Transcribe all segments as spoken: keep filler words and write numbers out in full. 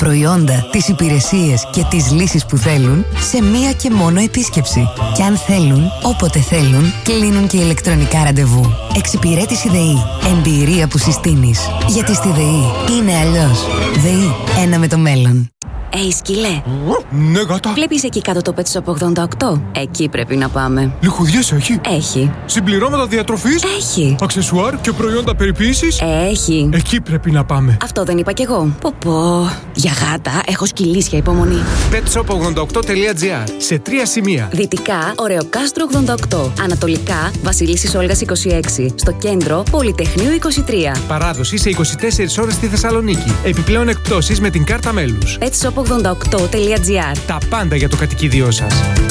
προϊόντα, τις υπηρεσίες και τις λύσεις που θέλουν σε μία και μόνο επίσκεψη. Και αν θέλουν, όποτε θέλουν, κλείνουν και ηλεκτρονικά ραντεβού. Εξυπηρέτηση ΔΕΗ. Εμπειρία που συστήνεις. Γιατί στη ΔΕΗ είναι αλλιώς. ΔΕΗ. Ένα με το μέλλον. Ει, σκυλέ. Ναι, γάτα. Βλέπεις εκεί κάτω το Pet Shop ογδόντα οκτώ? Εκεί πρέπει να πάμε. Λιχουδιές έχει? Έχει. Συμπληρώματα διατροφής? Έχει. Αξεσουάρ και προϊόντα περιποίησης? Έχει. Εκεί πρέπει να πάμε. Αυτό δεν είπα κι εγώ. Πω πω. Για γάτα έχω σκυλίσια υπομονή. pet shop ογδόντα οκτώ τελεία τζι άρ. Σε τρία σημεία. Δυτικά, Ωρεοκάστρο ογδόντα οκτώ. Ανατολικά, Βασιλίσσης Όλγας είκοσι έξι. Στο κέντρο, Πολυτεχνείου είκοσι τρία. Παράδοση σε είκοσι τέσσερις ώρες στη Θεσσαλονίκη. Επιπλέον εκπτώσεις με την κάρτα μέλους. pet shop ογδόντα οκτώ τελεία τζι άρ. Τα πάντα για το κατοικίδιό σας.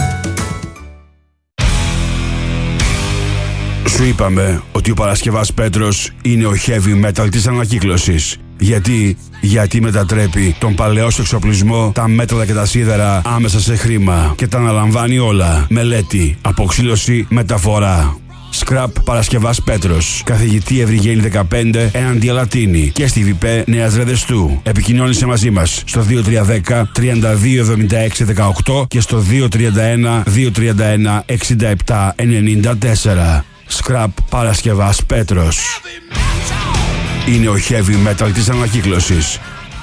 Σου είπαμε ότι ο Παρασκευάς Πέτρος είναι ο heavy metal της ανακύκλωσης. Γιατί, γιατί μετατρέπει τον παλαιό σου εξοπλισμό, τα μέταλλα και τα σίδερα άμεσα σε χρήμα και τα αναλαμβάνει όλα. Μελέτη, αποξήλωση, μεταφορά. Scrap Παρασκευάς Πέτρος. Καθηγητή Ευρυγένη δεκαπέντε έναντι Αλατίνη και στη ΒΙΠΕ Νέας Ρεδεστού. Επικοινώνησε μαζί μας στο δύο τρία ένα μηδέν τρία δύο εβδομήντα έξι δεκαοκτώ και στο δύο τρία ένα δύο τρία ένα εξήντα επτά ενενήντα τέσσερα. Scrap Παρασκευάς Πέτρος. Είναι ο heavy metal της ανακύκλωσης.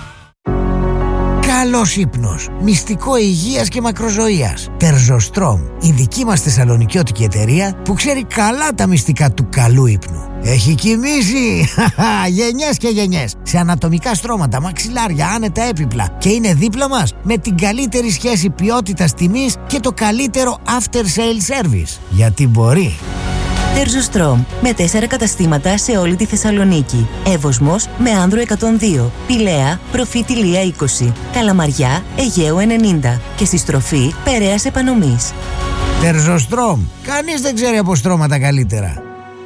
Καλός ύπνος, μυστικό υγείας και μακροζωίας. Τερζοστρόμ, η δική μας θεσσαλονικιώτικη εταιρεία που ξέρει καλά τα μυστικά του καλού ύπνου. Έχει κοιμήσει γενιές και γενιές σε ανατομικά στρώματα, μαξιλάρια, άνετα έπιπλα και είναι δίπλα μας με την καλύτερη σχέση ποιότητας τιμής και το καλύτερο after sale service. Γιατί μπορεί. Τερζοστρόμ, με τέσσερα καταστήματα σε όλη τη Θεσσαλονίκη. Εύωσμος με Άνδρο εκατόν δύο, Πηλαία, Προφήτη Λία είκοσι, Καλαμαριά, Αιγαίου ενενήντα και στη στροφή Περαίας Επανομής. Τερζοστρόμ, κανείς δεν ξέρει από στρώματα καλύτερα.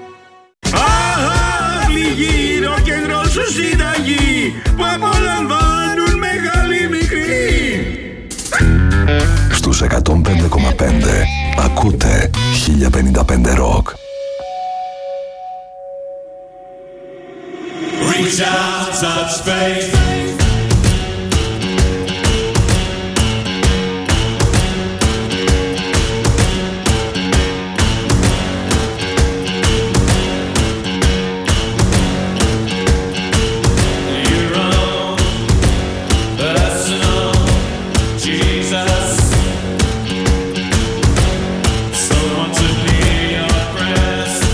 Αχ, γύρω κέντρο σου συνταγή που απολαμβάνουν μεγάλη μικρή. Στους εκατόν πέντε κόμμα πέντε ακούτε χίλια πενήντα πέντε Rock. Reach out, touch faith.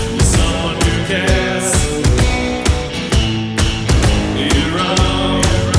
You're wrong.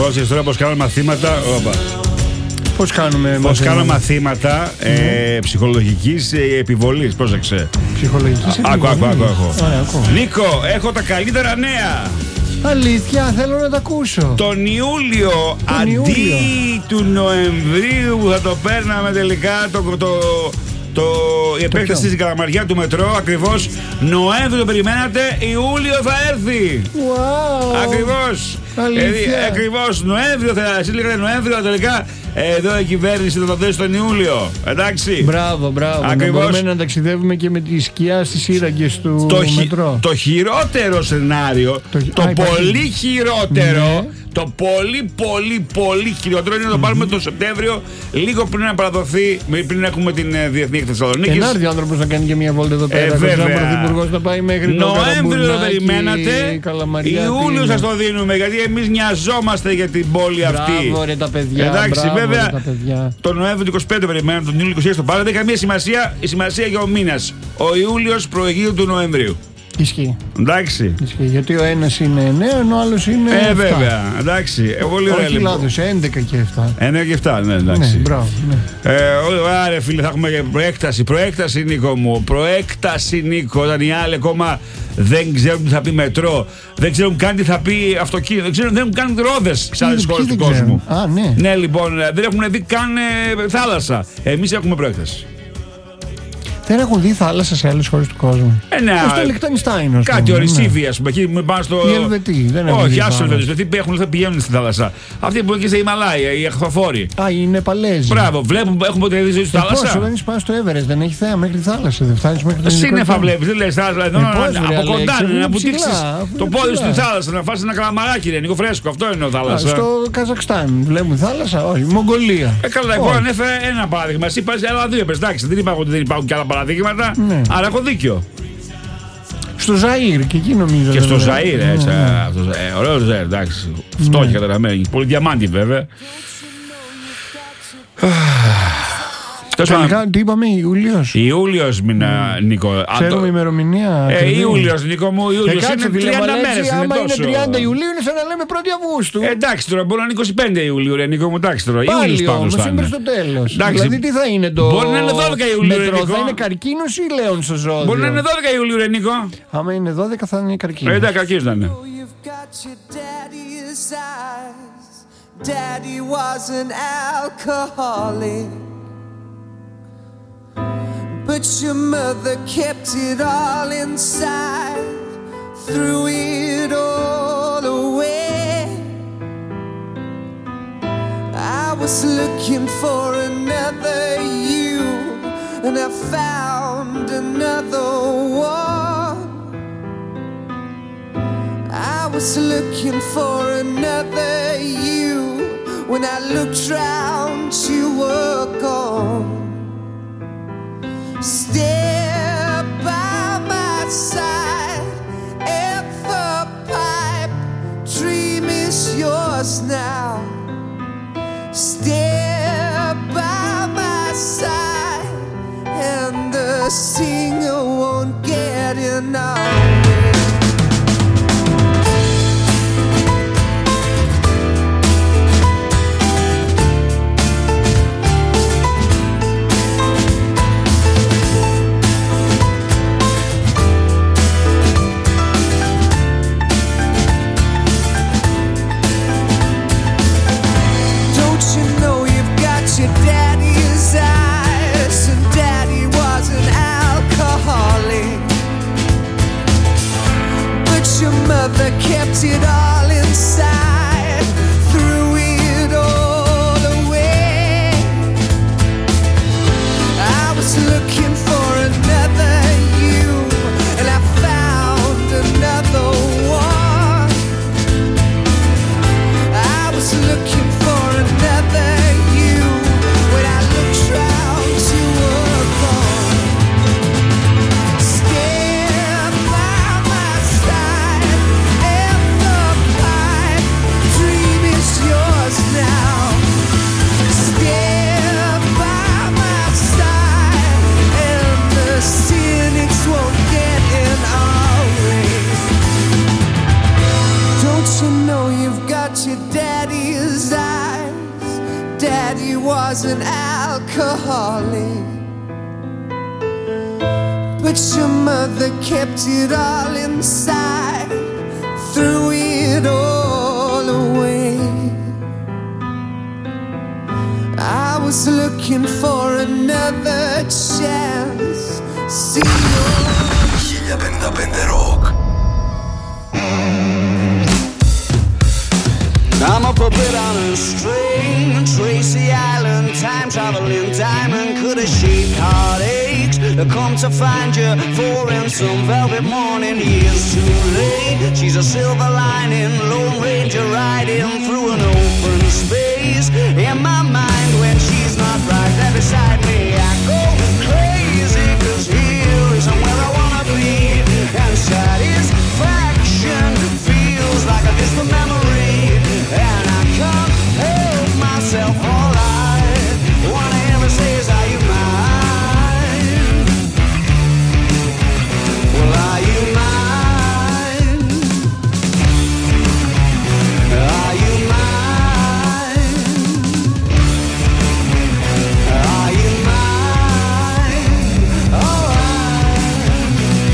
Πρόσεχε τώρα πως κάνω μαθήματα. Όπα. Πώς κάνουμε Πώς κάνω μαθήματα mm. ε, ψυχολογικής ε, επιβολής. Πρόσεξε. Ψυχολογικής επιβολής. Άκου, άκου, άκου, άκου. Ωραία, άκου. Νίκο, έχω τα καλύτερα νέα. Αλήθεια, θέλω να τα ακούσω. Τον Ιούλιο, Τον αντί Ιούλιο. του Νοεμβρίου που θα το παίρναμε τελικά το, το, το, η επέκταση στην Καλαμαριά του μετρό, ακριβώς Νοέμβριο το περιμένατε, Ιούλιο θα έρθει. Wow. Ακριβώς. Αλήθεια. Δηλαδή, ακριβώς Νοέμβριο θα έρθει. Λέγανε Νοέμβριο, τελικά εδώ η κυβέρνηση θα το δώσει τον Ιούλιο. Εντάξει. Μπράβο, μπράβο. Ακριβώς. Να μπορούμε να ταξιδεύουμε και με τη σκιά στις σύραγγες του το μετρό. Το χειρότερο σενάριο, το, το α, πολύ χειρότερο, ναι. το πολύ πολύ πολύ χειρότερο είναι να το πάρουμε mm-hmm. τον Σεπτέμβριο, λίγο πριν να παραδοθεί, πριν έχουμε την uh, Διεθνή Έκθεση Θεσσαλονίκης. Ενάρτη ο άνθρωπος να κάνει και μια βόλτα εδώ πέρα. Ε, βέβαια. Ο πρωθυπουργός να πάει μέχρι το Νοέμβριο το περιμένατε, Ιούλιο σας το δίνουμε, γιατί εμείς νοιαζόμαστε για την πόλη αυτή. Μπράβο ρε τα παιδιά. Εντάξει, μπράβο, βέβαια, ρε, τα παιδιά. τον Νοέμβριο του είκοσι πέντε περιμέναμε, τον Ιούλιο είκοσι έξι το πάρετε. Δεν έχει καμία σημασία, η σημασία για ο μήνας. Ο Ιούλιος προηγείται του Νοεμβρίου. Ισχύει. Εντάξει. Ισχύει. Γιατί ο ένας είναι εννέα, ενώ ο άλλος είναι. Ε, εφτά. βέβαια. Εντάξει. Ε, πολύ ωραία. Όχι λάθος, έντεκα και εφτά. έντεκα και εφτά, ναι, εντάξει. Ναι, μπράβο. Ναι. Ε, ωραία, φίλε, θα έχουμε προέκταση. Προέκταση, Νίκο μου. Προέκταση, Νίκο. Όταν οι άλλοι ακόμα δεν ξέρουν τι θα πει μετρό, δεν ξέρουν καν τι θα πει αυτοκίνητο, δεν ξέρουν, δεν έχουν καν ρόδες σε άλλες χώρες του κόσμου. Α, ναι. Ναι, λοιπόν, δεν έχουν δει καν ε, θάλασσα. Εμείς έχουμε προέκταση. Δεν έχουν δει θάλασσα σε άλλες χώρες του κόσμου. Ε, ναι, στο Λιχτενστάιν, κάτι ορισίβοι, α πούμε. Εκεί πάνε στο. Οι Ελβετοί, δεν έχουν. Όχι, άσο Ελβετοί έχουν, πηγαίνουν στη θάλασσα. Αυτοί που είναι και στα Ιμαλάια, οι αχθοφόροι. Α, οι Νεπαλέζοι. Μπράβο, βλέπουν, έχουν ποτέ δει ζωή στη θάλασσα. Πόσο δεν είσαι στο Everest, δεν έχει θέα μέχρι τη θάλασσα. Δεν φτάνει μέχρι το σύννεφα βλέπει, δεν λε θάλασσα. Από κοντά να βουτήξει το πόδι στη θάλασσα, να φάσει ένα καλαμαράκι, είναι φρέσκο. Αυτό είναι ο θάλασσα. Στο Καζακστάν βλέπουν θάλασσα, όχι. Μογγολία. Ε, καλά, εγώ ανέφερα ένα παράδειγμα. Εσύ πα άλλα δύο, εντάξει, δεν είπα ότι δεν υπάρχουν και άλλα παραδείγματα. Ναι. Άρα έχω δίκιο. Στο Ζαΐρ και εκεί νομίζω. Και στο Ζαΐρ, έτσι. Ναι. Ε, ωραίο Ζαΐρ, εντάξει. Φτώχεια ναι. καταραμένη. Πολύ διαμάντι βέβαια. Τελικά τι είπαμε, Ιούλιος. Ιούλιος μήνα, Νίκο. Ξέρουμε ημερομηνία. Ε, Ιούλιος, Νίκο μου, Ιούλιος είναι τριάντα μέρες. Άμα είναι τριάντα Ιουλίου είναι σαν να λέμε πρώτη Αυγούστου. Εντάξει τώρα, μπορεί να είναι είκοσι πέντε Ιουλίου, ρε Νίκο μου, εντάξει τώρα. Ιούλιος πάντως θα είναι. Στο τέλος. Δηλαδή τι θα είναι το. Μπορεί να είναι δώδεκα Ιουλίου, ρε Νίκο. Θα είναι καρκίνος ή λέον στο ζώδιο. Μπορεί να είναι δώδεκα Ιουλίου, ρε Νίκο. Άμα είναι δώδεκα θα είναι καρκίνος. Εντάξει, καρκίνος θα είναι. Daddy was an alcoholic, but your mother kept it all inside, threw it all away. I was looking for another you, and I found another one. I was looking for another you, when I looked round you were gone. Stay by my side at the pipe, dream is yours now. Stay by my side, and the singer won't get enough. Your daddy's eyes, and daddy was an alcoholic, but your mother kept it all inside, threw it all away. I was looking for another you, and I found another one. I was looking for another you, when I looked round you were gone. Stand by my side at the pipe, dream is yours. wasn't alcoholic, but your mother kept it all inside, threw it all away. I was looking for another chance. See you. χίλια πενήντα πέντε Rock. I'm a puppet on a string, Tracy Island, time traveling diamond, could have shaped heartaches. I come to find you four in some velvet morning, years too late. She's a silver lining, Lone Ranger riding through an open space. In my mind when she's not right there beside me, I go crazy, cause here isn't where I wanna be. And satisfaction feels like a distant memory, and I can't help myself. All I wanna ever say is, are you mine? Well, are you mine? Are you mine? Are you mine? All right.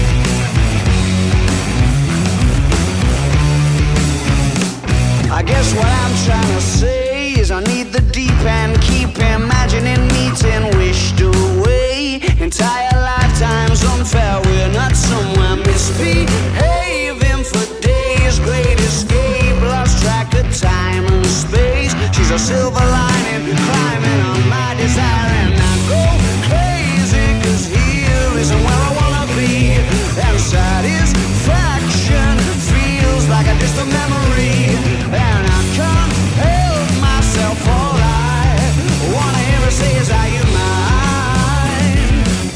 I guess what I'm trying to say is I need the deep end, keep imagining meeting wished away. Entire lifetimes unfair, we're not somewhere misbehaving for days. Great escape, lost track of time and space. She's a silver lining, climbing on my desire, and I go crazy, cause here isn't where I wanna be. And satisfaction feels like a distant memory, and I can't help myself. All I wanna ever say is, are you mine?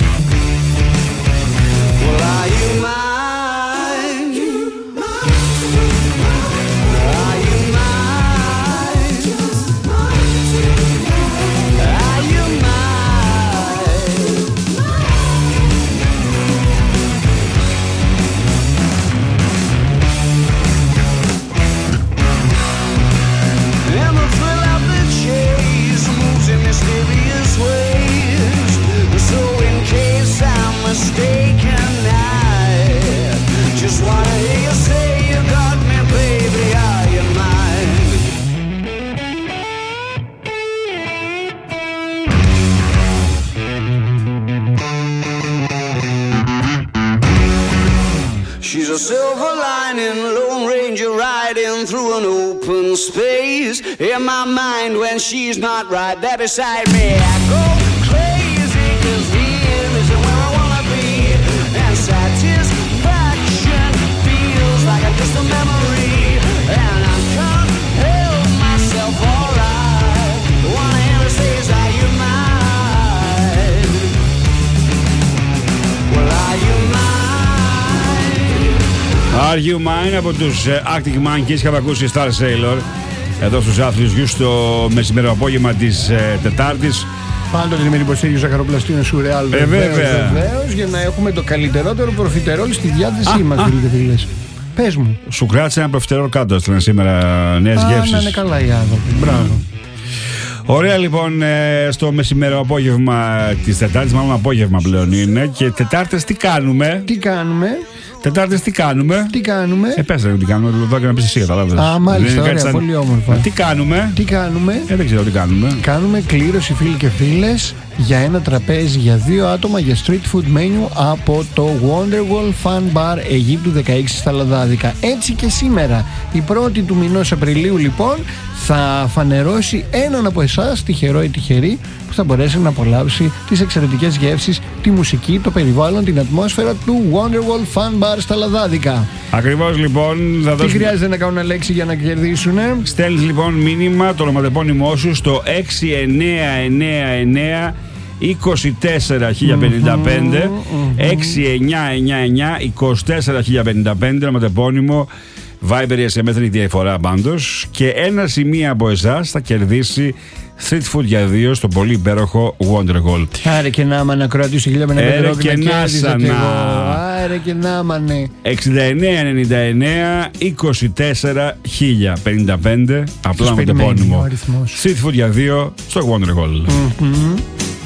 Well, are you mine? Are you mine? Are you mine? And the thrill of the chase moves in mysterious ways. So in case I'm mistaken, I just wanna hear you say you got me, baby, are you mine? She's a silver lining, Lone Ranger riding through an open space. In my mind when she's not right there beside me, I go crazy, cause here isn't where I wanna be. And satisfaction feels like a distant memory, and I can't help myself. All I wanna ever say is, are you mine? Well, are you mine? Are You Mine από τους Arctic Monkeys. Είχαμε ακούσει Star Sailor εδώ στους Άθλιους Γιους το μεσημέρο απόγευμα της ε, Τετάρτης. Πάντοτε με την υποστήριξη Ζαχαροπλαστίνου Σουρεάλ. Ε, βέβαια. Βεβαίως, για να έχουμε το καλύτερότερο προφιτερόλ στη διάθεσή μας, φίλοι και φίλες. Πες μου. Σου κράτησε ένα προφιτερόλ κάτω, έστειλαν σήμερα νέες γεύσεις. Να είναι καλά οι άνθρωποι. Μπράβο. Ωραία, λοιπόν, στο μεσημέρο απόγευμα της Τετάρτης, μάλλον απόγευμα πλέον είναι. Και Τετάρτες τι κάνουμε? Τι κάνουμε? Τετάρτες τι κάνουμε? Τι κάνουμε? Ε, πες ρε, τι κάνουμε, εδώ και να πεις εσύ, καταλάβες. Α, μάλιστα, ωραία, σαν... πολύ όμορφα. Τι κάνουμε? Τι κάνουμε? Ε, δεν ξέρω τι κάνουμε. Κάνουμε κλήρωση, φίλοι και φίλες, για ένα τραπέζι για δύο άτομα για street food menu από το Wonderwall Fun Bar Αιγύπτου δεκαέξι στα Λαδάδικα. Έτσι και σήμερα, η πρώτη του μηνός Απριλίου, λοιπόν, θα φανερώσει έναν από εσάς, τυχερό ή τυχερή, που θα μπορέσει να απολαύσει τις εξαιρετικές γεύσεις, τη μουσική, το περιβάλλον, την ατμόσφαιρα του Wonderwall Fun Bar στα Λαδάδικα. Ακριβώς, λοιπόν. Θα Τι δώσουμε... χρειάζεται να κάνουν λέξη για να κερδίσουν? Στέλνεις λοιπόν μήνυμα, το ονοματεπώνυμό σου στο έξι εννέα εννέα εννέα είκοσι τέσσερα χίλια πενήντα πέντε έξι εννέα εννέα εννέα είκοσι τέσσερα χίλια πενήντα πέντε, ονοματεπώνυμο, Viber, ες εμ ες, δεν έχει διαφορά πάντως. Και ένα σημείο από εσάς θα κερδίσει Street Food για δύο στο πολύ υπέροχο Wonderwall. Άρε και να μανε, ακροατή στο χίλια πενήντα Έρε και να σανα. Άρε και να μανε. εξήντα εννέα ενενήντα εννέα είκοσι τέσσερα χίλια πενήντα πέντε. Απλά με το επώνυμο. Street Food για δύο στο Wonderwall. Mm-hmm.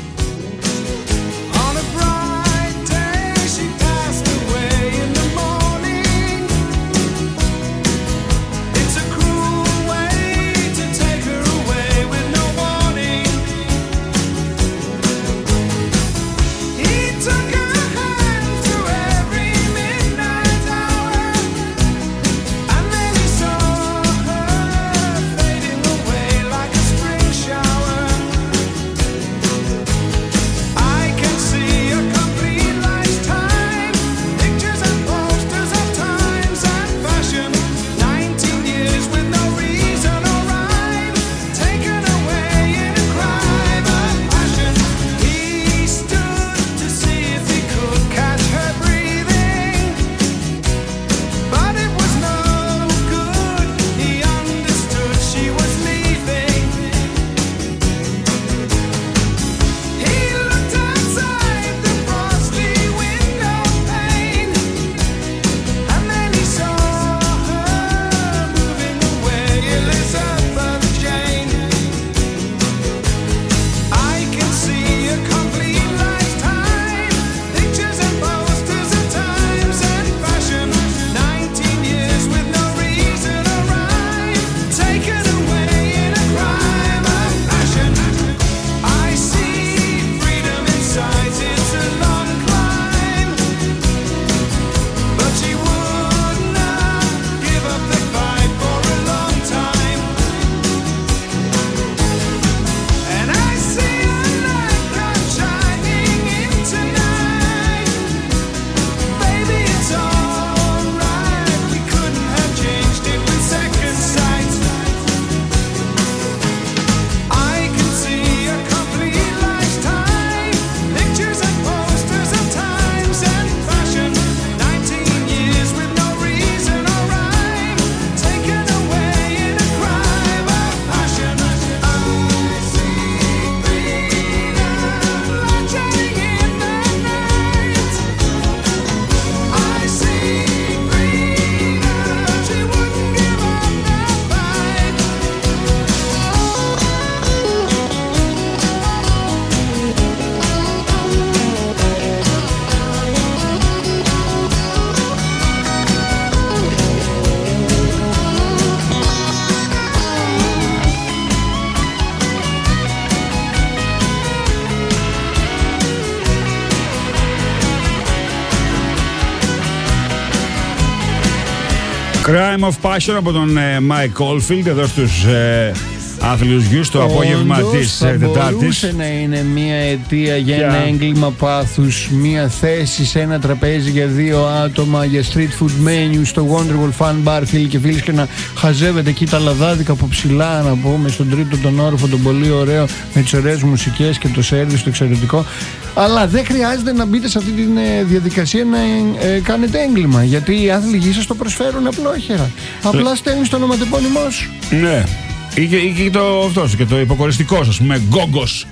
Crime of Passion από τον ε, Mike Oldfield εδώ στους ε, άθλιους γιους το απόγευμα της Τετάρτης. Θα μπορούσε να είναι μια αιτία για yeah. ένα έγκλημα πάθους, μια θέση σε ένα τραπέζι για δύο άτομα για street food menu στο Wonderwall Fun Bar, φίλοι και φίλοι, και να χαζεύετε εκεί τα λαδάδικα από ψηλά, να πούμε, στον τρίτο τον όροφο, τον πολύ ωραίο, με τις ωραίες μουσικές και το σέρβις το εξαιρετικό. Αλλά δεν χρειάζεται να μπείτε σε αυτή τη διαδικασία να ε, κάνετε έγκλημα, γιατί οι άθλοι σας το προσφέρουν απλόχερα. Απλά στέλνεις το ονοματεπώνυμό σου. Ναι. Ή και, ή και το, αυτός, και το υποκοριστικό σας, με γκόγκος.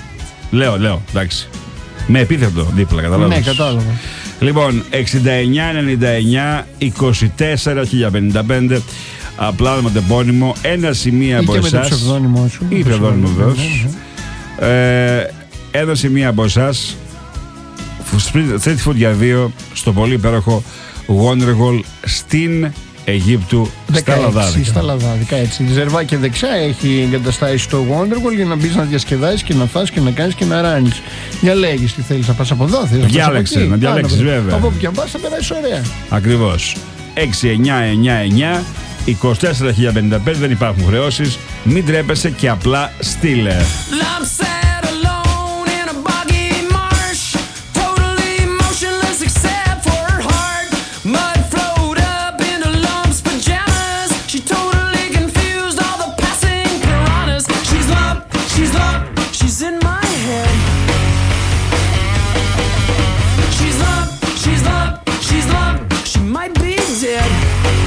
Λέω, λέω, εντάξει. Με επίθετο δίπλα, κατάλαβα. Ναι, κατάλαβα. Λοιπόν, εξήντα εννέα ενενήντα εννέα είκοσι τέσσερα χίλια πενήντα πέντε. Απλά ονοματεπώνυμο, ένα σημείο από εσάς. Ή και με το ψευδόνυμο σου. Ή ψευδόνυμο βεβαίως. Ε, ένα σημείο από εσάς. Street Food για δύο στο πολύ υπέροχο Wonderwall στην Αιγύπτου, στα Λαδάδικα. Στα Λαδάδικα, έτσι. Ζερβάκια δεξιά έχει εγκαταστάσει στο Wonderwall για να μπεις να διασκεδάσεις και να φας και να κάνεις και να ράνεις. Διαλέγεις τι θέλεις, να πας από εδώ, θέλεις διάλεξε, να διαλέξεις βέβαια. Από όπου και αν πας θα περάσεις ωραία. Ακριβώς. έξι εννιά εννιά εννιά είκοσι τέσσερα χίλια πενήντα πέντε, δεν υπάρχουν χρεώσεις. Μην τρέπεσαι και απλά στείλε.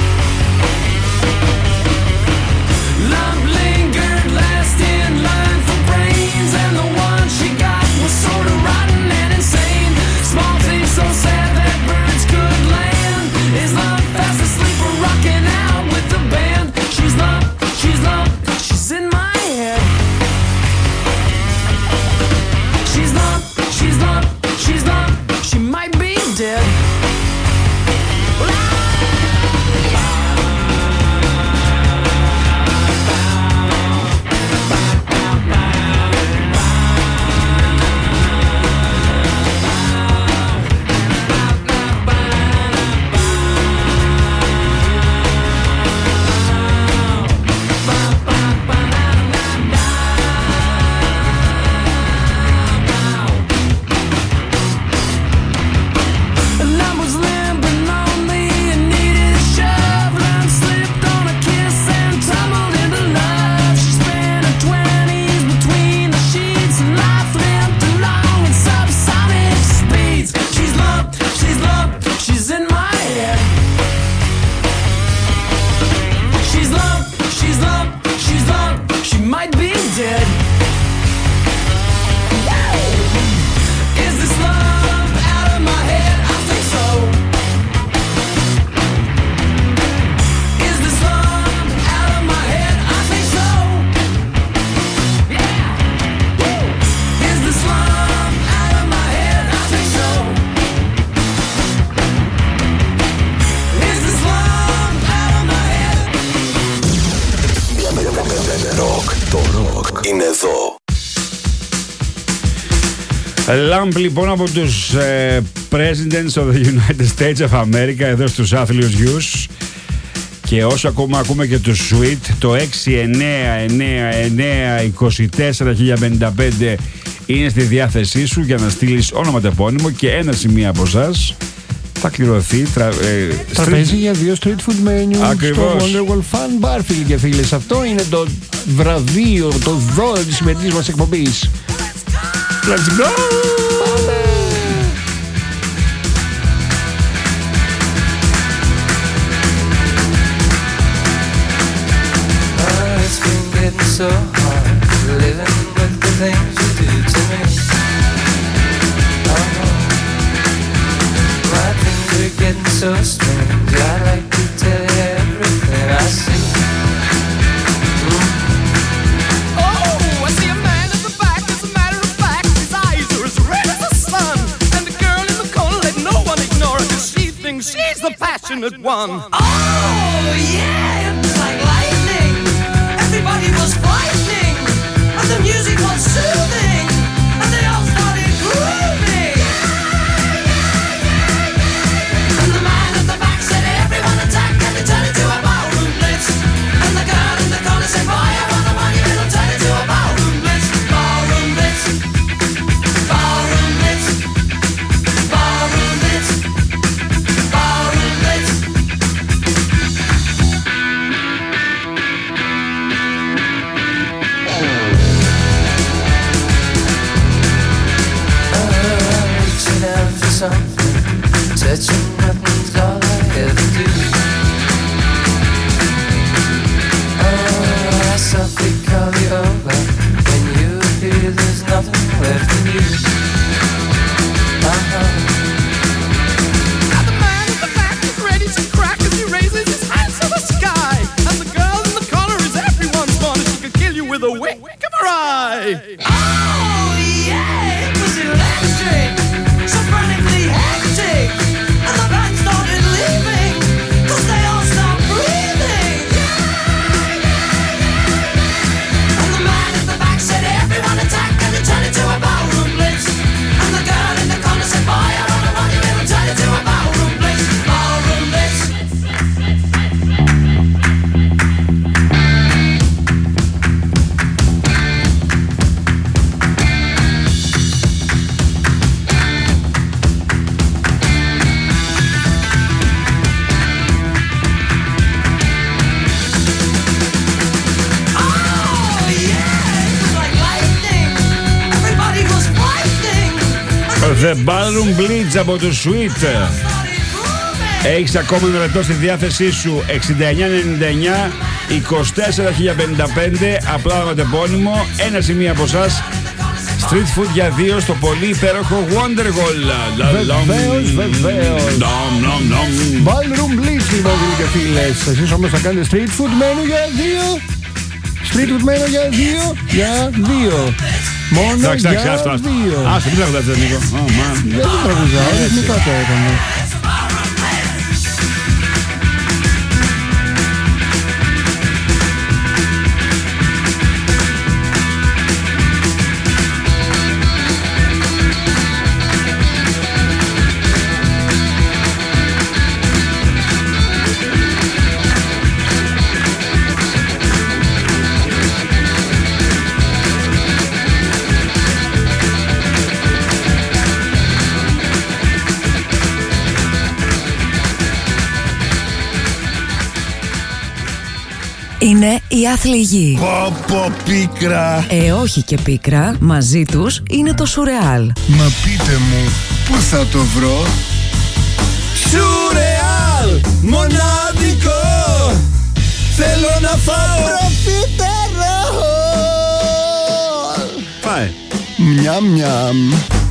Love lingered last in line. Το ροκ είναι εδώ. Lamb λοιπόν από τους ε, Presidents of the United States of America εδώ στους άθλιους γιους. Και όσο ακόμα ακούμε και το Sweet, το έξι εννέα εννέα εννέα είκοσι τέσσερα χίλια πενήντα πέντε είναι στη διάθεσή σου για να στείλεις όνομα τεπώνυμο και ένα σημείο από εσάς θα κληρωθεί τρα, ε, τραπέζι street... για δύο street food menu. Ακριβώς. Στο Wonderwall Fun Bar, φίλοι και φίλες. Αυτό είναι το βραβείο, το δώρο της σημερινής μας εκπομπής. Let's go! So hard living with the things you do to me. Oh no, my things are getting so strange. I like to tell you everything I see. Mm. Oh, I see a man at the back. As a matter of fact, his eyes are as red as the sun. And the girl in the corner, let no one ignore her, 'cause she thinks she's the passionate one. Oh yeah, it's like lightning. Everybody was frightening, and the music was soothing, and they all started grooving. And the man at the back said, everyone attack, and it turned into a ballroom blitz. And the girl in the corner said, boy, I want the money, it'll turn into a ballroom blitz. Ballroom blitz, ballroom blitz, ballroom blitz, ballroom blitz. Something, touching nothing's all I ever do. Oh, I softly call you over. When you appear, there's nothing left in you. Uh-huh. Now the man at the back is ready to crack as he raises his hands to the sky. And the girl in the corner is everyone's wanted. She could kill you with a wink of her eye. Oh, yeah, it was electric. So frantically hectic, and the band started leaving, 'cause they all stopped breathing. And the man at the back said, everyone attack, and it turned into a ballroom blitz. And the girl in the corner said, boy, I don't know what you will turn into a ballroom blitz. Ballroom blitz. The Ballroom Blitz από το Sweet. Έχεις ακόμη ένα λεπτό στη διάθεσή σου. Εξήντα εννέα ενενήντα εννέα είκοσι τέσσερα χίλια πενήντα πέντε. Απλά με τεπώνυμο. Ένα σημείο από εσάς. Street food για δύο στο πολύ υπέροχο Wonderwall. Βεβαίως, βεβαίως. Ballroom Blitz λοιπόν, φίλοι και φίλες. Εσείς όμως θα κάνετε street food menu για δύο. Street food menu για δύο. Για δύο. Μόνο εντάξει, για εντάξει, άστο, δύο. Άστο, μην τραγουδάτε, Νίκο. Δεν το τραγουδάω, ρυθμικά το έκανα. Είναι η άθλη γη. Πω πω πίκρα. Ε, όχι και πίκρα. Μαζί τους είναι το Σουρεάλ. Μα πείτε μου, πού θα το βρω? Σουρεάλ, μοναδικό. Θέλω να φάω προφιτερόλ. Πάει. Μιαμ μιαμ.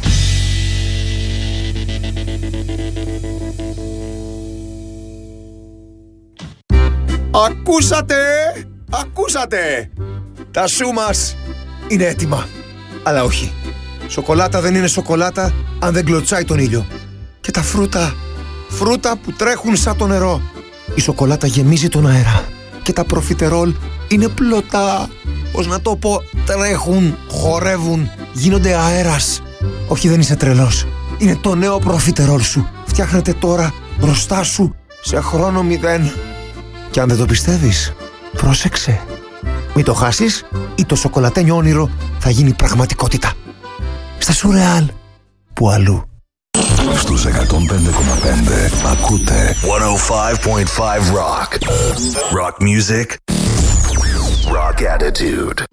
Ακούσατε! Ακούσατε! Τα σου μας είναι έτοιμα. Αλλά όχι. Σοκολάτα δεν είναι σοκολάτα αν δεν κλωτσάει τον ήλιο. Και τα φρούτα, φρούτα που τρέχουν σαν το νερό. Η σοκολάτα γεμίζει τον αέρα. Και τα προφιτερόλ είναι πλωτά. πώς να το πω, τρέχουν, χορεύουν, γίνονται αέρας. Όχι, δεν είσαι τρελός. Είναι το νέο προφιτερόλ σου. Φτιάχνεται τώρα μπροστά σου σε χρόνο μηδέν. Και αν δεν το πιστεύεις, πρόσεξε. Μην το χάσεις ή το σοκολατένιο όνειρο θα γίνει πραγματικότητα. Στα Σουρεάλ, που αλλού. Στους εκατόν πέντε κόμμα πέντε ακούτε εκατόν πέντε κόμμα πέντε Rock. Rock music. Rock attitude.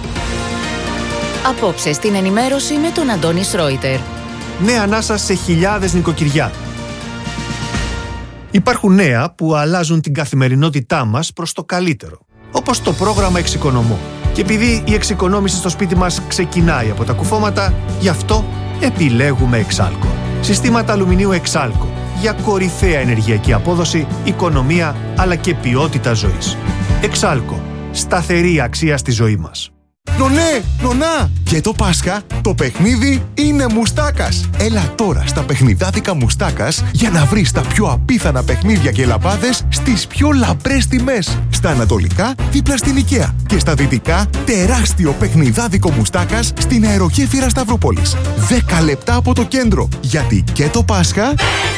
Απόψε στην ενημέρωση με τον Αντώνη Σρόιτερ. Νέα ανάσα σε χιλιάδες νοικοκυριά. Υπάρχουν νέα που αλλάζουν την καθημερινότητά μας προς το καλύτερο. Όπως το πρόγραμμα Εξοικονομώ. Και επειδή η εξοικονόμηση στο σπίτι μας ξεκινάει από τα κουφώματα, γι' αυτό επιλέγουμε Εξάλκο. Συστήματα αλουμινίου Εξάλκο για κορυφαία ενεργειακή απόδοση, οικονομία αλλά και ποιότητα ζωής. Εξάλκο. Σταθερή αξία στη ζωή μας. Νονέ, νονά! Και το Πάσχα το παιχνίδι είναι Μουστάκας. Έλα τώρα στα παιχνιδάδικα Μουστάκας για να βρεις τα πιο απίθανα παιχνίδια και λαμπάδες στις πιο λαμπρές τιμές. Στα ανατολικά, δίπλα στην IKEA. Και στα δυτικά, τεράστιο παιχνιδάδικο Μουστάκας στην αερογέφυρα Σταυρούπολης. δέκα λεπτά από το κέντρο. Γιατί και το Πάσχα...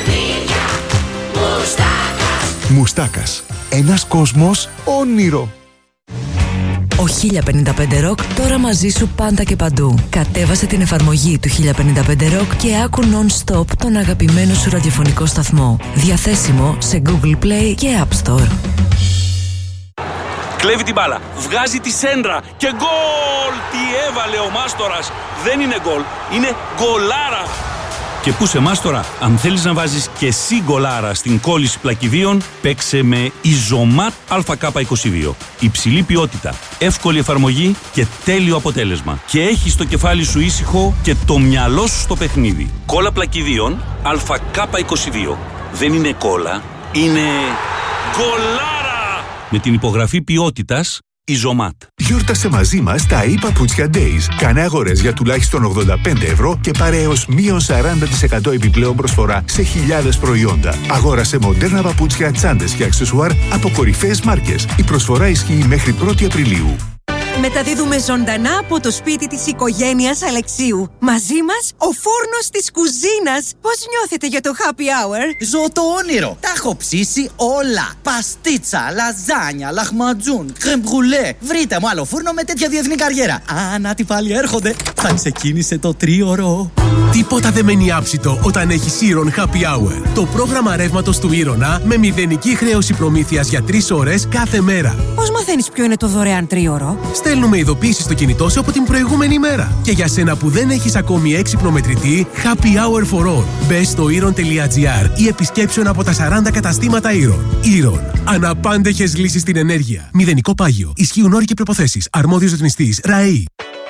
Μουστάκας. Μουστάκας. Ένας κόσμος όνειρο. Ο χίλια πενήντα πέντε Rock τώρα μαζί σου πάντα και παντού. Κατέβασε την εφαρμογή του χίλια πενήντα πέντε Rock και άκου non-stop τον αγαπημένο σου ραδιοφωνικό σταθμό. Διαθέσιμο σε Google Play και App Store. Κλέβει την μπάλα, βγάζει τη σέντρα και γκολ! Τι έβαλε ο Μάστορας! Δεν είναι γκολ, είναι γκολάρα! Και πού σε Μάστορα, αν θέλεις να βάζεις και εσύ γκολάρα στην κόλληση πλακιδίων, παίξε με Ιζωμάτ Α Κ είκοσι δύο. Υψηλή ποιότητα, εύκολη εφαρμογή και τέλειο αποτέλεσμα. Και έχεις το κεφάλι σου ήσυχο και το μυαλό σου στο παιχνίδι. Κόλλα πλακιδίων Α Κ είκοσι δύο. Δεν είναι κόλλα, είναι γκολάρα! Με την υπογραφή ποιότητας Ιζωμάτ. Γιόρτασε μαζί μας τα ι Παπούτσια Days. Κάνε αγορές για τουλάχιστον ογδόντα πέντε ευρώ και πάρε έως μείον σαράντα τοις εκατό επιπλέον προσφορά σε χιλιάδες προϊόντα. Αγόρασε μοντέρνα παπούτσια, τσάντες και αξεσουάρ από κορυφαίες μάρκες. Η προσφορά ισχύει μέχρι πρώτη Απριλίου. Μεταδίδουμε ζωντανά από το σπίτι της οικογένειας Αλεξίου. Μαζί μας, ο φούρνος της κουζίνας. Πώς νιώθετε για το happy hour? Ζω το όνειρο. Τα έχω ψήσει όλα. Παστίτσα, λαζάνια, λαχματζούν, κρεμ μπρουλέ. Βρείτε μου άλλο φούρνο με τέτοια διεθνή καριέρα. Α, να τι πάλι έρχονται. Θα ξεκίνησε το τρίωρο. Τίποτα δεν μένει άψητο όταν έχεις Iron Happy Hour. Το πρόγραμμα ρεύματος του Iron με μηδενική χρέωση προμήθειας για τρεις ώρες κάθε μέρα. Πώς μαθαίνεις ποιο είναι το δωρεάν τρίωρο? Στέλνουμε ειδοποίηση στο κινητό σου από την προηγούμενη μέρα. Και για σένα που δεν έχεις ακόμη έξυπνο μετρητή, Happy Hour for All. Μπες στο iron τελεία gr ή επισκέψου ένα από τα σαράντα καταστήματα Iron. Iron. Αναπάντεχες λύσεις στην ενέργεια. Μηδενικό πάγιο. Ισχύουν όροι και προϋποθέσεις. Αρμόδιος ρυθμιστής ΡΑΕΗ.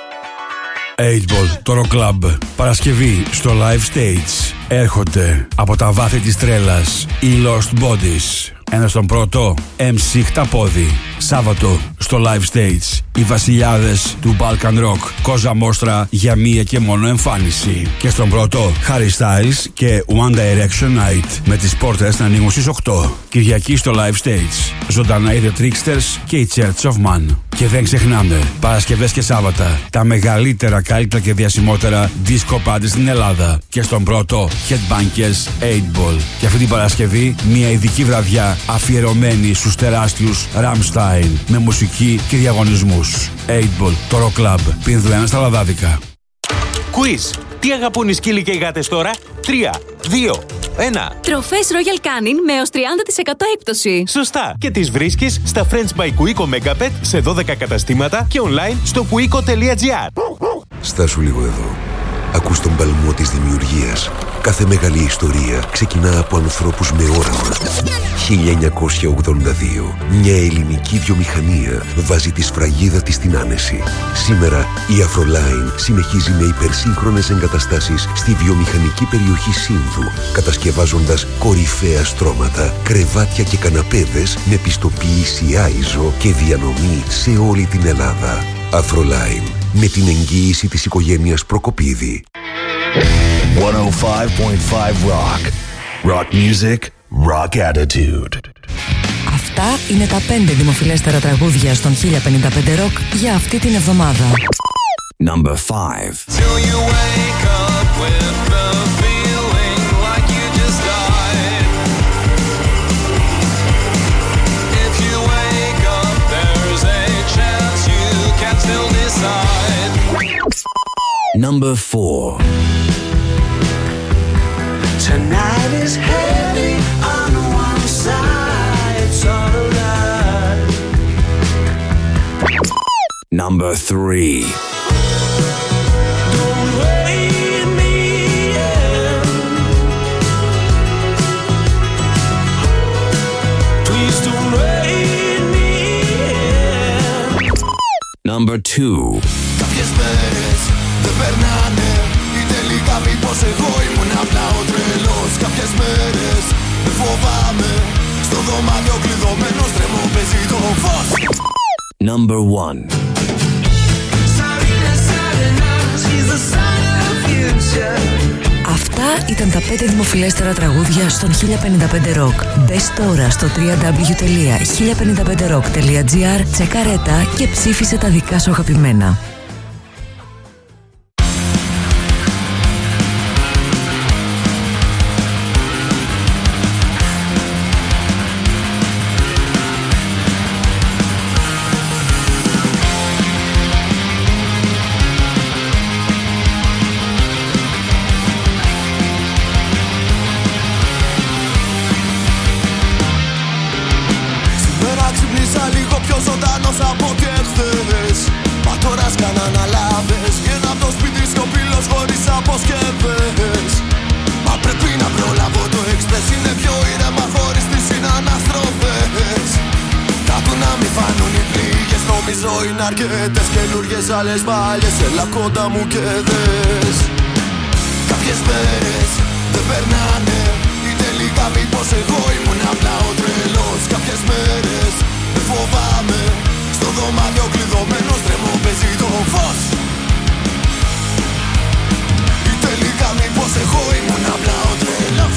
οκτώ Ball, το Rock Club. Παρασκευή στο Live Stage. Έρχονται από τα βάθη της τρέλας οι Lost Bodies. Ένα στον πρώτο, εμ σι Χταπόδη. Σάββατο στο Live Stage. Οι βασιλιάδες του Balkan Rock. Κόζα Μόστρα για μία και μόνο εμφάνιση. Και στον πρώτο, Harry Styles και One Direction Night. Με τις πόρτες να ανοίγουν στις οκτώ. Κυριακή στο Live Stage. Ζωντανά οι The Tricksters και η Church of Man. Και δεν ξεχνάμε, Παρασκευές και Σάββατα, τα μεγαλύτερα, καλύτερα και διασημότερα disco party στην Ελλάδα. Και στον πρώτο, Headbangers οκτώ Ball. Και αυτή την Παρασκευή, μια ειδική βραδιά αφιερωμένη στους τεράστιους Rammstein με μουσική και διαγωνισμούς. οκτώ Ball, το Rock Club, Πινδουένα στα Λαδάδικα. Quiz. Τι αγαπούν οι σκύλοι και οι γάτες τώρα? τρία, δύο, ένα. Τροφές Royal Canin με έως τριάντα τοις εκατό έκπτωση. Σωστά. Και τις βρίσκεις στα Friends by Cuico Megapet σε δώδεκα καταστήματα και online στο cuico τελεία gr. Στάσου λίγο εδώ. Ακούς τον παλμό της δημιουργίας. Κάθε μεγάλη ιστορία ξεκινά από ανθρώπους με όραμα. χίλια εννιακόσια ογδόντα δύο. Μια ελληνική βιομηχανία βάζει τη σφραγίδα της στην άνεση. Σήμερα η Afroline συνεχίζει με υπερσύγχρονες εγκαταστάσεις στη βιομηχανική περιοχή Σύνδου, κατασκευάζοντας κορυφαία στρώματα, κρεβάτια και καναπέδες με πιστοποίηση άιζο και διανομή σε όλη την Ελλάδα. Afroline, με την εγγύηση της οικογένειας Προκοπίδη. εκατόν πέντε κόμμα πέντε Rock. Rock music, rock attitude. Αυτά είναι τα πέντε δημοφιλέστερα τραγούδια στον χίλια πενήντα πέντε Rock για αυτή την εβδομάδα. Number five. Till you wake up with the feeling like you just died. If you wake up, there's a chance you can still decide. Number four. Tonight is heavy on one side, it's all a lie. Number three. Don't wait me in. Please don't wait me in. Number two. Κάποιες μέρες δεν περνάνε ή τελικά μήπως εγώ ήμουν απλά ο τρελός. Κάποιες μέρες με φοβάμαι στο δωμάτιο κλειδωμένος τρέμω παίζει το φως. Number one. Αυτά ήταν τα πέντε δημοφιλέστερα τραγούδια στον χίλια πενήντα πέντε Rock. Μπες τώρα στο double-u double-u double-u τελεία χίλια πενήντα πέντε rock τελεία gr, τσεκάρε τα και ψήφισε τα δικά σου αγαπημένα. Αρκετές καινούριες άλλες μάλιες, έλα κοντά μου και δες. Κάποιες μέρες δεν περνάνε ή τελικά μήπως εγώ ήμουν απλά ο τρελός. Κάποιες μέρες με φοβάμαι στο δωμάτιο κλειδωμένος τρέμω παίζει το φως. Ή τελικά μήπως εγώ ήμουν απλά ο τρελός.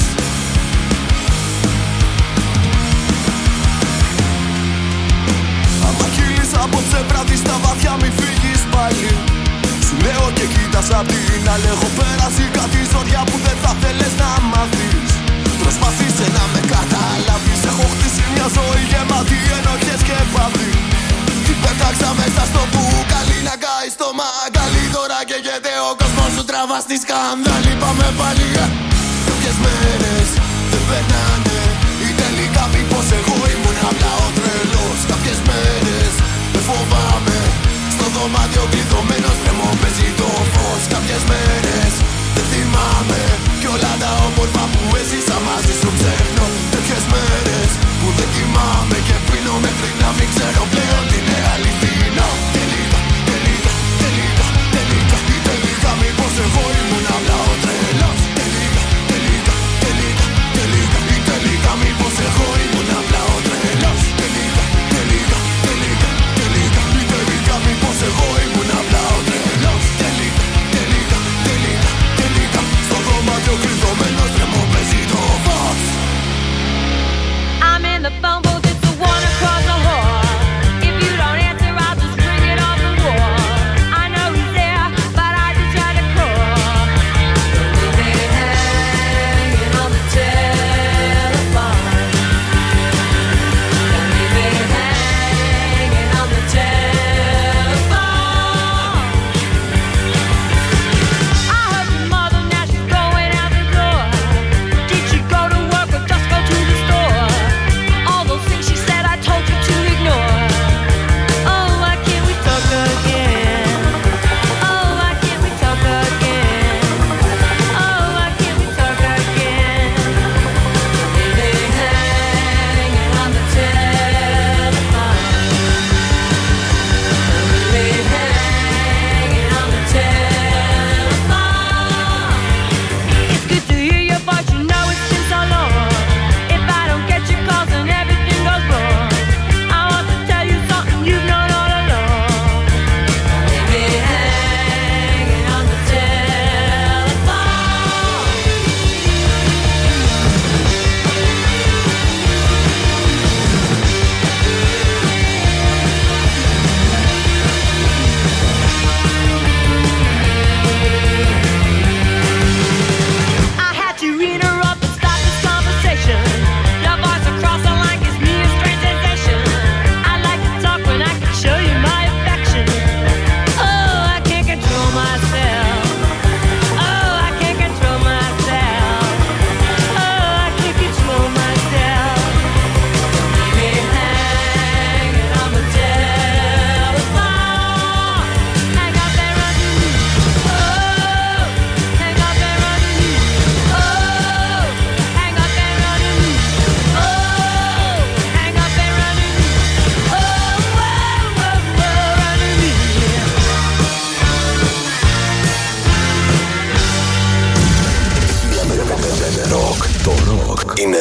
Απόψε βράδυ στα βαθιά μη φύγεις πάλι. Σου λέω και κοίτας απ' την άλλη. Έχω πέρασει κάτι ζωριά που δεν θα θέλες να μάθεις. Προσπαθήσε να με καταλάβεις. Έχω χτίσει μια ζωή γεμάτη ενοχές και πάθη. Την πέταξα μέσα στο μπουκάλι να κάει στο μαγκάλι. Τώρα καίγεται ο κόσμος σου, τραβά στη σκανδάλη. Πάμε πάλι. Κάποιες μέρες δεν περνάνε ή τελικά μήπως εγώ ήμουν απλά ο τρελός. Κάποιες μέρες με φοβάμαι στο δωμάτιο κλειδωμένος τρέμω παίζει το φως. Κάποιες μέρες δεν θυμάμαι κι όλα τα όμορφα που έζησα μαζί σου ψέχνω. Τέτοιες μέρες που δεν κοιμάμαι και πίνω μέχρι να μην ξέρω πλέον τι είναι αληθινό. Τελικά, τελικά, τελικά, τελικά ή τελικά μήπως εγώ ήμουν απλά ο τρελός. Τελικά,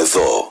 εδώ.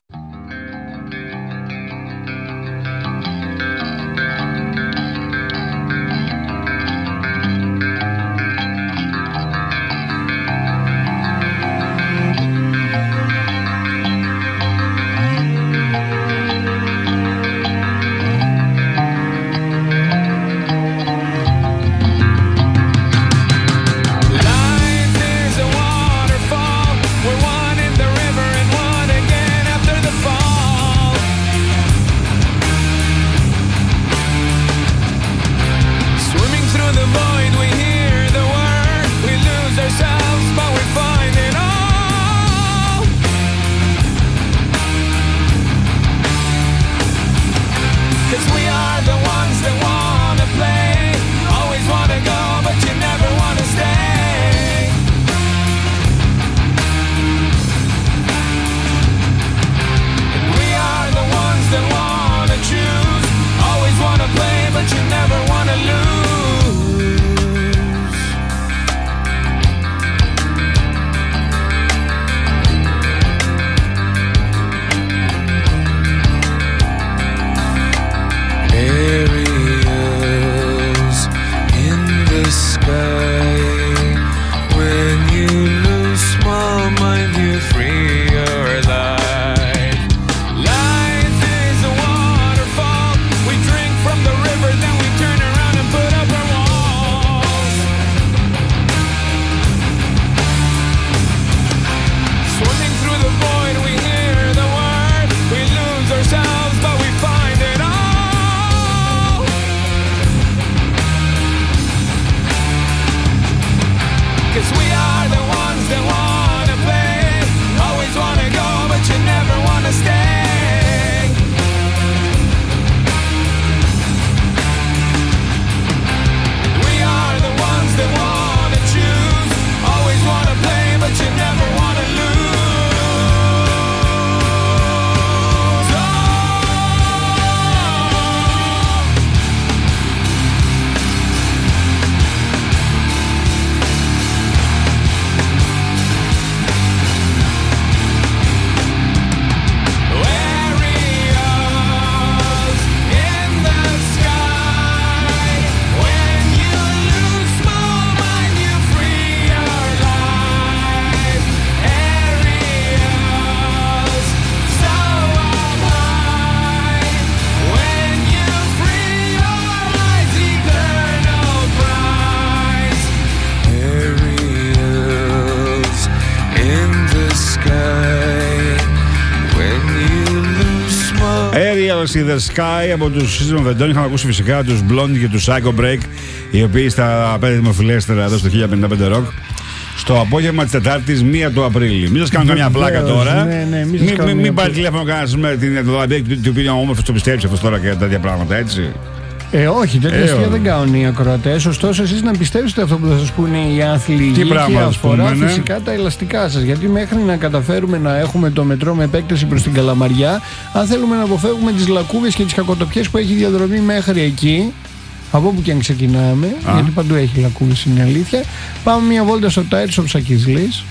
In the Sky από τους System of a Down. Είχαμε ακούσει φυσικά τους Blondie και τους Psycho Break, οι οποίοι στα πέντε δημοφιλέστερα εδώ στο χίλια πενήντα πέντε Rock, στο απόγευμα της Τετάρτης πρώτη του Απρίλη. Μην σας κάνω καμιά πλάκα τώρα. Ναι, ναι, μην μην μην, μην πάρει τηλέφωνο κανένας με την Εβδομάδα του οποίου είναι όμορφος, το πιστέψει αυτό τώρα και τέτοια πράγματα, έτσι. Ε, όχι, τέτοια ε, αστεία δεν κάνουν οι ακροατές. Ωστόσο, εσείς να πιστέψετε αυτό που θα σας πούνε οι άθλοι. Τι πράγμα αφορά πούμε, ναι. φυσικά τα ελαστικά σας. Γιατί μέχρι να καταφέρουμε να έχουμε το μετρό με επέκταση προς την Καλαμαριά, αν θέλουμε να αποφεύγουμε τις λακκούβες και τις κακοτοπιές που έχει διαδρομή μέχρι εκεί, από όπου και αν ξεκινάμε, Α. γιατί παντού έχει λακκούβες, είναι αλήθεια, πάμε μια βόλτα στο Tire Shop Σακισλής,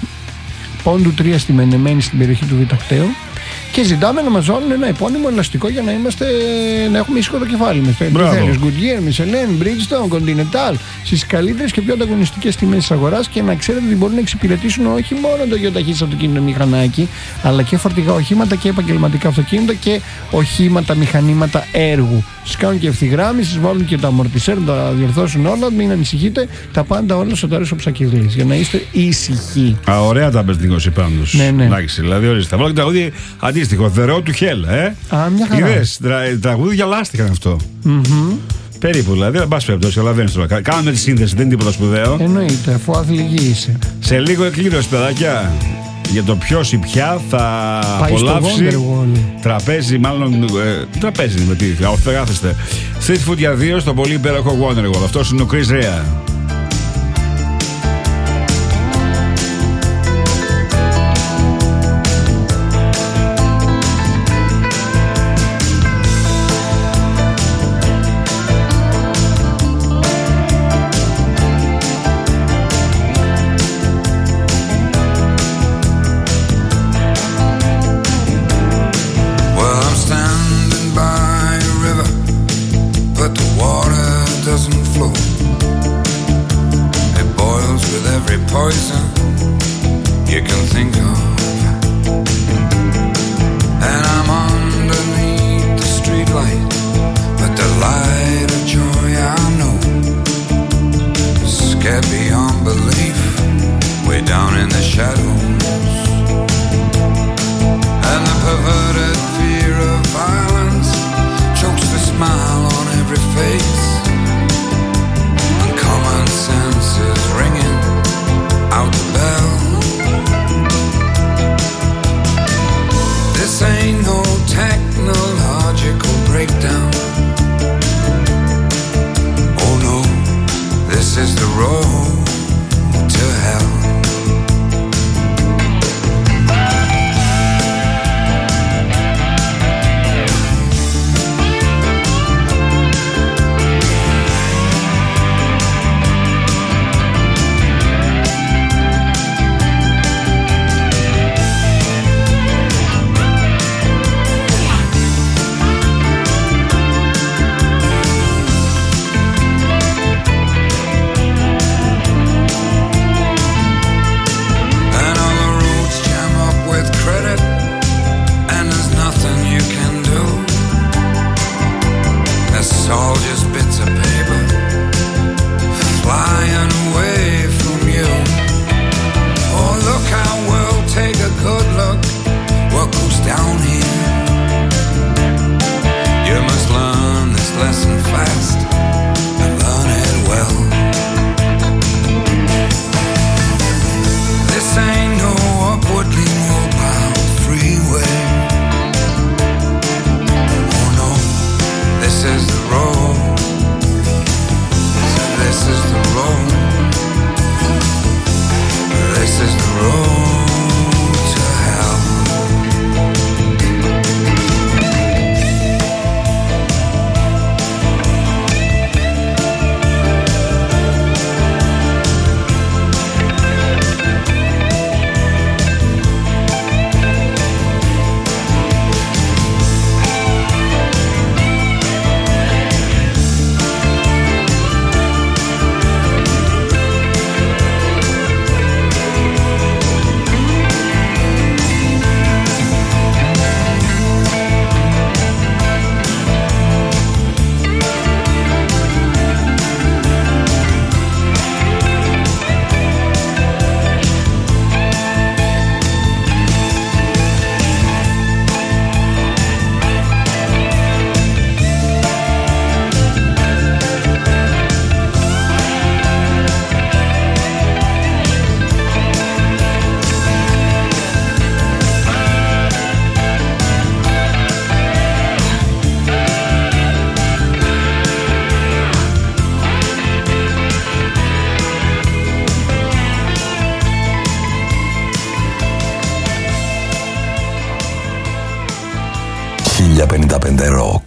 πόντου τρία στη Μενεμένη στην περιοχή του Βιτακτέου. Και ζητάμε να μας βάλουν ένα επώνυμο ελαστικό για να, είμαστε, να έχουμε ήσυχο το κεφάλι μας. Goodyear, Michelin, Bridgestone, Continental, στις καλύτερες και πιο ανταγωνιστικές τιμές της αγοράς, και να ξέρετε ότι μπορούν να εξυπηρετήσουν όχι μόνο το γιοταχής αυτοκίνητο μηχανάκι, αλλά και φορτηγά οχήματα και επαγγελματικά αυτοκίνητα και οχήματα μηχανήματα έργου. Σας κάνουν και ευθυγράμμιση, σας βάλουν και τα αμορτισέρ, να τα διορθώσουν όλα. Μην ανησυχείτε, τα πάντα όλα στο Tire Shop Σακισλής, για να είστε ήσυχοι. Α, ωραία τα πες πάντως. Ναι, ναι. Εντάξει, δηλαδή, ορίστε. Θα βάλω και τραγούδι αντίστοιχο. The Road to Hell, ε. Α, μια χαρά. Είδες, τρα, τραγούδι γυαλάστηκαν αυτό. Mm-hmm. Περίπου, δηλαδή, δεν πας περιπτώσει, καταλαβαίνεις τώρα. Κάνουμε τη σύνδεση, δεν είναι τίποτα σπουδαίο. Εννοείται, αφού αθλητή είσαι. Σε λίγο εκκλήρωση, παιδάκια. Για το ποιος ή ποια θα πάει απολαύσει τραπέζι, μάλλον. Ε, τραπέζι με τι, θα κάθεστε. Street food για δύο στο πολύ υπέροχο Wonderwall. Αυτός είναι ο Chris Rea. but the light of joy I know, scared beyond belief, way down in the shadows, and the perverted fear of violence chokes the smile on every face, and common sense is ringing out the bell. This ain't no technological breakdown. Oh no, this is the road to hell. All just bits of paper flying away from you. Oh, look how we'll take a good look what goes down here. You must learn this lesson fast and learn it well. This ain't no upwardly mobile freeway. Oh no, this is the road. So this is the road. This is the road to hell. χίλια πενήντα πέντε Rock.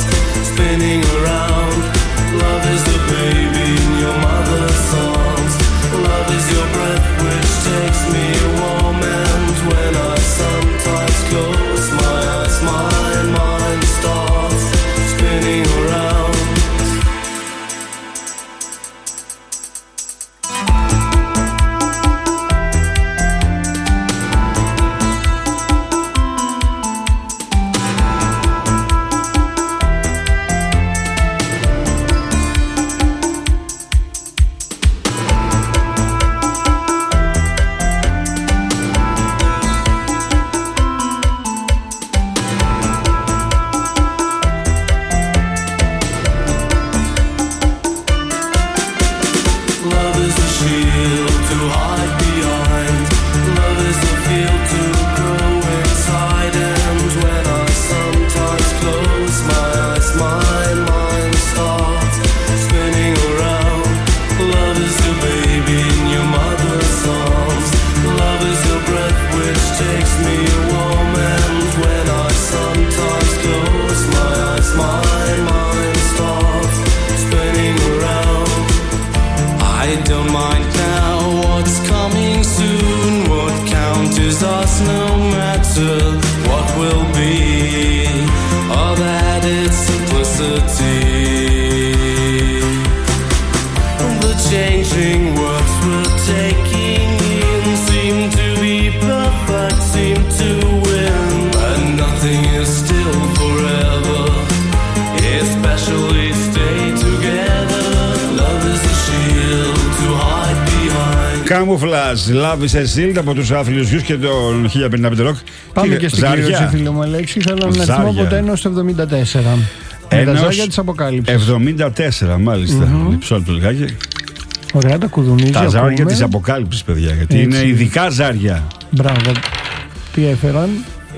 Spinning around, love is the baby in your mother's arms. takes me warm, and when I sometimes close my eyes, my mind starts spinning around. Camouflage, Love is a Shield από τους άθλιους γιους και τον χίλια πενήντα πέντε Rock. Πάμε και στην κλήρωση, φίλε μου Αλέξη. Θέλω να θυμώ από το ένα στο εβδομήντα τέσσερα. Με τα ζάρια της Αποκάλυψης. εβδομήντα τέσσερα, μάλιστα. Mm-hmm. Λιψό το λιγάκι. Ωραία, τα κουδουνίζια. Τα ζάρια ακούμε. Της Αποκάλυψης, παιδιά. Γιατί έτσι είναι ειδικά ζάρια. Μπράβο. Τι έφεραν?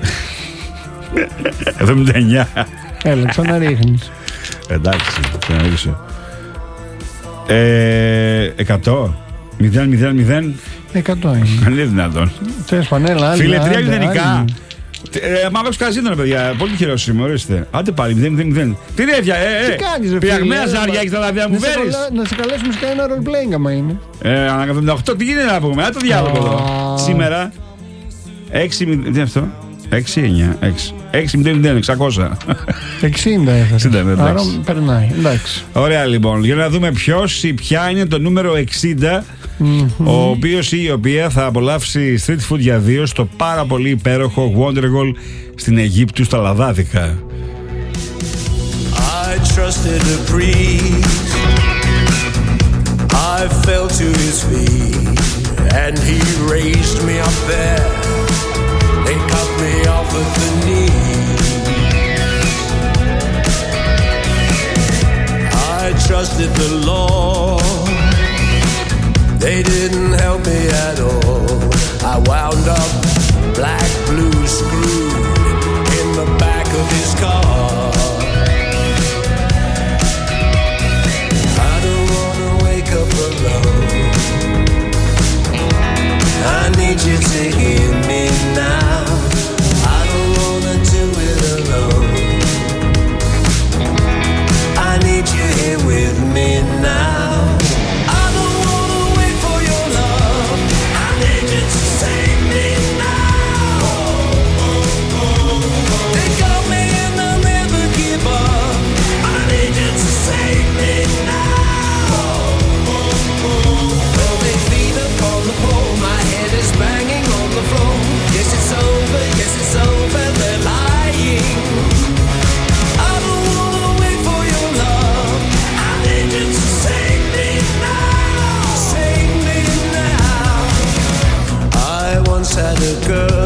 εβδομήντα εννιά. Έλα, ξαναρίχνεις. Εντάξει, ξαναρίξω. Ε, εκατό. μηδέν μηδέν μηδέν. εκατό είναι. Δεν είναι δυνατόν. Θες φανέλα, άλλη. Φίλε, τρία μηδενικά. Μα παίξω καζίνο, παιδιά. Πολύ τυχερό σήμερα, ορίστε. Άντε πάλι, μηδέν μηδέν μηδέν. Τι ρεύια, ε, ε. Τι κάνεις, ρε φίλε. Πειραγμένα ζάρια έχεις τα λαβιά μου φέρεις. Να σε καλέσουμε σε κανένα role playing άμα είναι. Ε, ανά εβδομήντα οκτώ, τι γίνεται να πούμε. Άντε το διάλογο εδώ. Σήμερα. έξι μηδέν. Τι είναι αυτό? έξι εννιά. έξι μηδέν μηδέν εξακόσια. εξήντα έφερε. Άρα περνάει. Εντάξει. Ωραία λοιπόν. Για να δούμε ποιος ή ποια είναι το νούμερο εξήντα. Mm-hmm. Ο οποίος ή η οποία θα απολαύσει street food για δύο στο πάρα πολύ υπέροχο Wonderwall στην Αιγύπτου στα Λαδάδικα. I trusted the priest. I fell to his feet and he raised me up there. They cut me off at the knee. I trusted the Lord. They didn't help me at all. I wound up black blue screwed in the back of his car. I don't wanna wake up alone. I need you to hear me now. I don't wanna do it alone. I need you here with me now. Had a girl